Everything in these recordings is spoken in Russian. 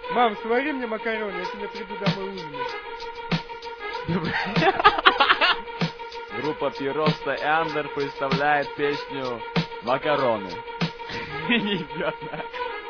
Мам, свари мне макароны, я тебе приду домой ужинать. Группа Пироста Эндер представляет песню «Макароны». Ребята.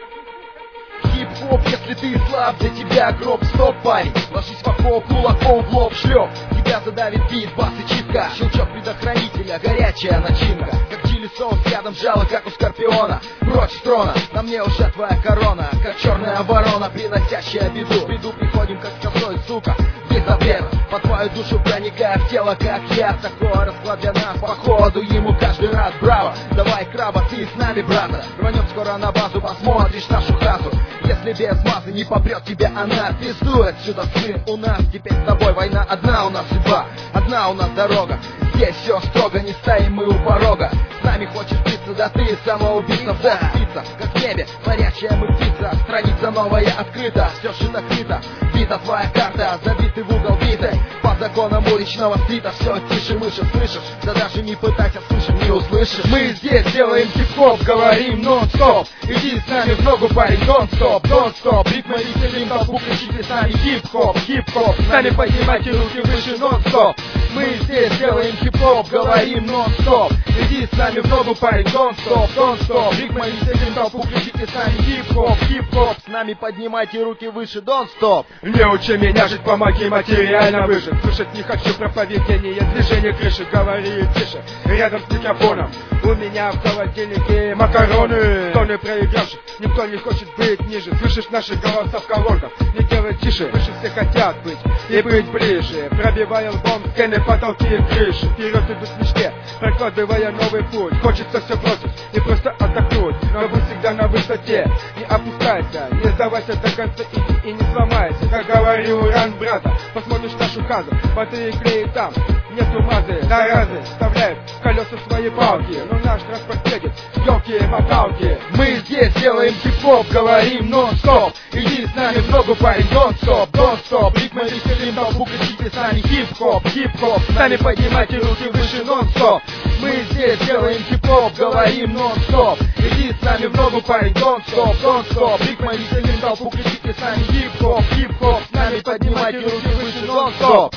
Хип-хоп, если ты слаб, для тебя гроб, стоп, парень. Ложись в окоп, кулаком в лоб шлеп. Тебя задавит бит, бас и читка. Щелчок предохранителя, горячая начинка. Как чили-соус, рядом жало, как у скорпиона. Прочь с трона, на мне уже твоя корона. Как черная ворона, приносящая беду. В беду приходим, как с косой, сука, без обеда. По твою душу проникая в тело, как я. Такой расклад для нас, походу ему каждый раз. Браво, давай краба, ты с нами, брата. Рванем скоро на базу, посмотришь нашу хату. Если без мазы не попрет тебя она, пиздуй отсюда, сын, у нас теперь с тобой война. Одна у нас судьба, одна у нас дорога. Здесь все строго, не стоим мы у порога. С нами хочешь биться, да ты самоубийца. Вот птица, как в небе, парящая мы птица. Страница новая открыта, все шито-крито. Бита твоя карта, забитый в угол битой. По законам уличного стрита все тише мыши, слышишь? Да даже не пытайся слышать, не услышишь. Мы здесь делаем хип-хоп, говорим нон-стоп. Иди с нами в ногу, парень, нон-стоп, нон-стоп. Ритмы веселим, толпу кричите с нами хип-хоп, хип-хоп. С нами поднимайте руки выше, нон-стоп. Мы здесь делаем хип-хоп, говорим нон-стоп. Иди с нами в ногу, парень, нон-стоп, нон-стоп. Ритмы веселим, толпу кричите с нами хип-хоп, хип-хоп. С нами поднимайте руки выше, нон-стоп. Не учи меня жить, помоги материально выжить. Слушать не хочу проповедение, движение крыши, говори тише. Рядом с микрофоном у меня в холодильнике макароны. Кто не проигравший, никто не хочет быть ниже. Слышишь наши голоса в колонках, не делай тише. Выше все хотят быть и быть ближе. Пробивая лбом стены, потолки и крыши. Вперед идут в мечте, прокладывая новый путь. Хочется все бросить и просто отдохнуть, но вы всегда на высоте. Не опускайся, не сдавайся до конца, иди и не сломайся. Как говорил Ран брата, посмотришь нашу хату, потри и клей там. Нету мазы, заразы, вставляют колеса свои палки. Но наш транспорт едет, елки-моталки. Мы здесь делаем хип-хоп, говорим нон-стоп. Иди с нами в ногу, парень, нон-стоп, нон-стоп. Ритмы веселим, толпу кричите с нами хип-хоп, хип-хоп. С нами поднимайте руки выше, нон-стоп. Мы здесь делаем хип-хоп, говорим нон-стоп. Иди с нами в ногу, парень, нон-стоп, нон-стоп. Ритмы веселим, толпу кричите с нами хип-хоп, хип-хоп. С нами поднимайте руки выше, нон-стоп.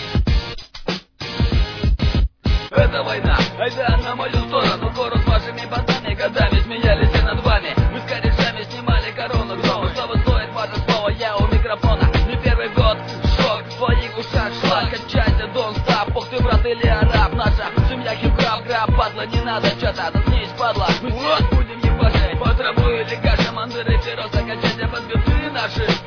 Это война, айда на мою сторону. Город с вашими ботами годами смеялись и над вами. Мы с корешами снимали корону. Кто что стоит ваше слово, я у микрофона. Не первый год, шок в твоих ушах. Шла, качайся, don't stop. Бог ты брат или араб, наша семья хип-хап, граб, падла, не надо чё-то, заткнись, падла. Мы вот будем ебашить, по траву или каша, мандыры, пироса, качайся под биты наши.